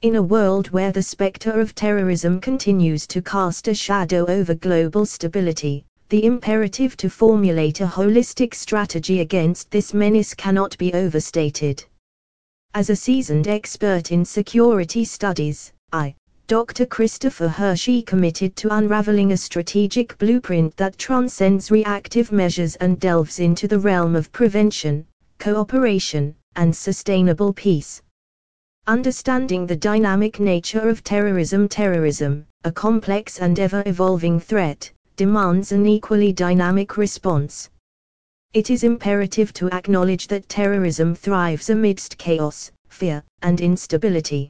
In a world where the specter of terrorism continues to cast a shadow over global stability, the imperative to formulate a holistic strategy against this menace cannot be overstated. As a seasoned expert in security studies, Dr. Christopher Hershey, committed to unraveling a strategic blueprint that transcends reactive measures and delves into the realm of prevention, cooperation, and sustainable peace. Understanding the dynamic nature of terrorism, a complex and ever-evolving threat, demands an equally dynamic response. It is imperative to acknowledge that terrorism thrives amidst chaos, fear, and instability.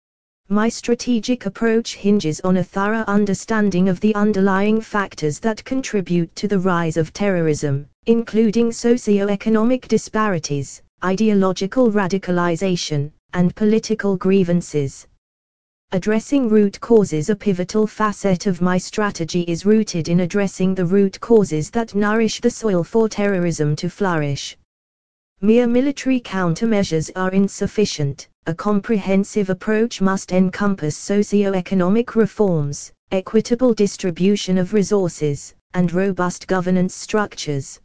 My strategic approach hinges on a thorough understanding of the underlying factors that contribute to the rise of terrorism, including socio-economic disparities, ideological radicalization, and political grievances. Addressing root causes. A pivotal facet of my strategy is rooted in addressing the root causes that nourish the soil for terrorism to flourish. Mere military countermeasures are insufficient. A comprehensive approach must encompass socio-economic reforms, equitable distribution of resources, and robust governance structures.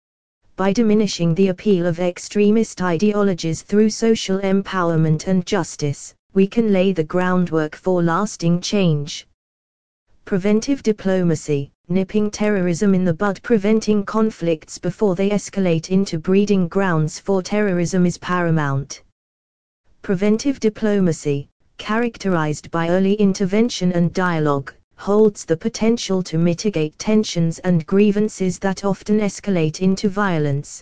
By diminishing the appeal of extremist ideologies through social empowerment and justice, we can lay the groundwork for lasting change. Preventive diplomacy, nipping terrorism in the bud. Preventing conflicts before they escalate into breeding grounds for terrorism is paramount. Preventive diplomacy, characterized by early intervention and dialogue, holds the potential to mitigate tensions and grievances that often escalate into violence.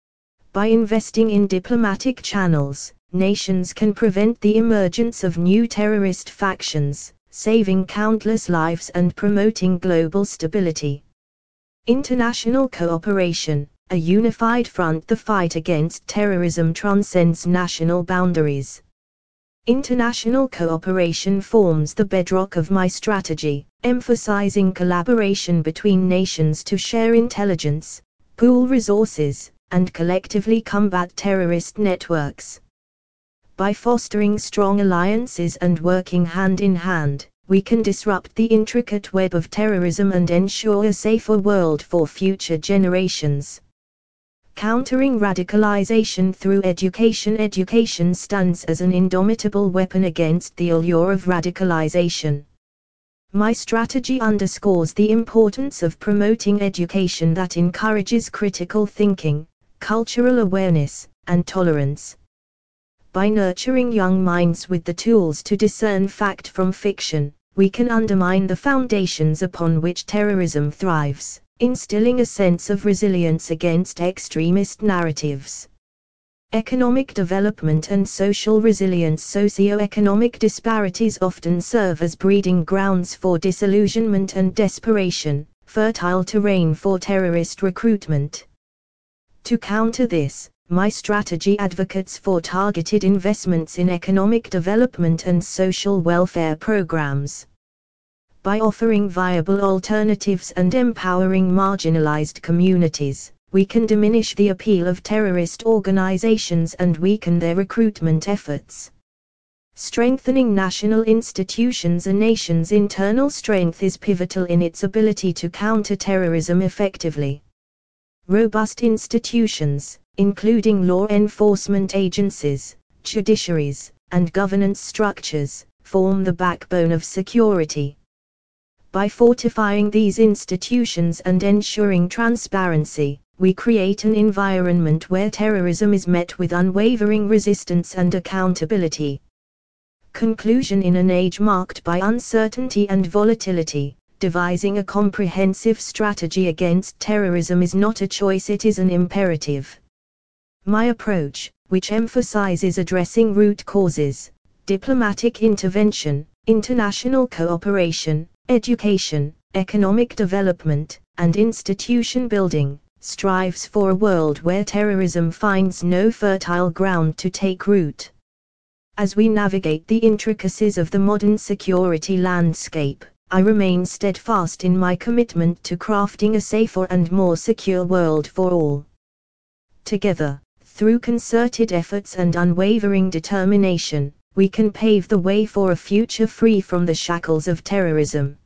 By investing in diplomatic channels, nations can prevent the emergence of new terrorist factions, saving countless lives and promoting global stability. International cooperation, a unified front. The fight against terrorism transcends national boundaries. International cooperation forms the bedrock of my strategy, emphasizing collaboration between nations to share intelligence, pool resources, and collectively combat terrorist networks. By fostering strong alliances and working hand in hand, we can disrupt the intricate web of terrorism and ensure a safer world for future generations. Countering radicalization through education. Education stands as an indomitable weapon against the allure of radicalization. My strategy underscores the importance of promoting education that encourages critical thinking, cultural awareness, and tolerance. By nurturing young minds with the tools to discern fact from fiction, we can undermine the foundations upon which terrorism thrives, instilling a sense of resilience against extremist narratives. Economic development and social resilience. Socio-economic disparities often serve as breeding grounds for disillusionment and desperation, fertile terrain for terrorist recruitment. To counter this, my strategy advocates for targeted investments in economic development and social welfare programs. By offering viable alternatives and empowering marginalized communities, we can diminish the appeal of terrorist organizations and weaken their recruitment efforts. Strengthening national institutions. A nation's internal strength is pivotal in its ability to counter terrorism effectively. Robust institutions, including law enforcement agencies, judiciaries, and governance structures, form the backbone of security. By fortifying these institutions and ensuring transparency, we create an environment where terrorism is met with unwavering resistance and accountability. Conclusion. In an age marked by uncertainty and volatility, devising a comprehensive strategy against terrorism is not a choice, it is an imperative. My approach, which emphasizes addressing root causes, diplomatic intervention, international cooperation, education, economic development, and institution building, strives for a world where terrorism finds no fertile ground to take root. As we navigate the intricacies of the modern security landscape, I remain steadfast in my commitment to crafting a safer and more secure world for all. Together, through concerted efforts and unwavering determination, we can pave the way for a future free from the shackles of terrorism.